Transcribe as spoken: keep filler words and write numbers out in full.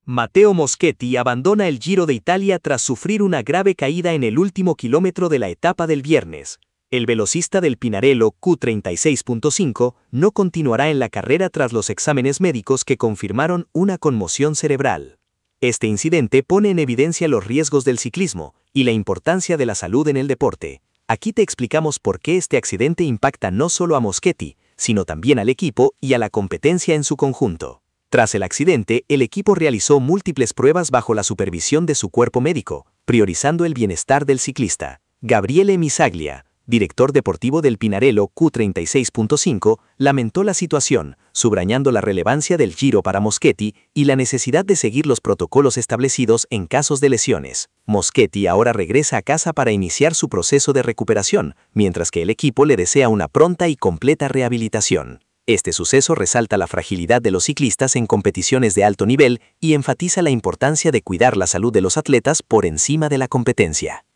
Matteo Moschetti abandona el Giro de Italia tras sufrir una grave caída en el último kilómetro de la etapa del viernes. El velocista del Pinarello Q treinta y seis punto cinco no continuará en la carrera tras los exámenes médicos que confirmaron una conmoción cerebral. Este incidente pone en evidencia los riesgos del ciclismo y la importancia de la salud en el deporte. Aquí te explicamos por qué este accidente impacta no solo a Moschetti, sino también al equipo y a la competencia en su conjunto. Tras el accidente, el equipo realizó múltiples pruebas bajo la supervisión de su cuerpo médico, priorizando el bienestar del ciclista. Gabriele Misaglia, director deportivo del Pinarello Q treinta y seis punto cinco, lamentó la situación, subrayando la relevancia del Giro para Moschetti y la necesidad de seguir los protocolos establecidos en casos de lesiones. Moschetti ahora regresa a casa para iniciar su proceso de recuperación, mientras que el equipo le desea una pronta y completa rehabilitación. Este suceso resalta la fragilidad de los ciclistas en competiciones de alto nivel y enfatiza la importancia de cuidar la salud de los atletas por encima de la competencia.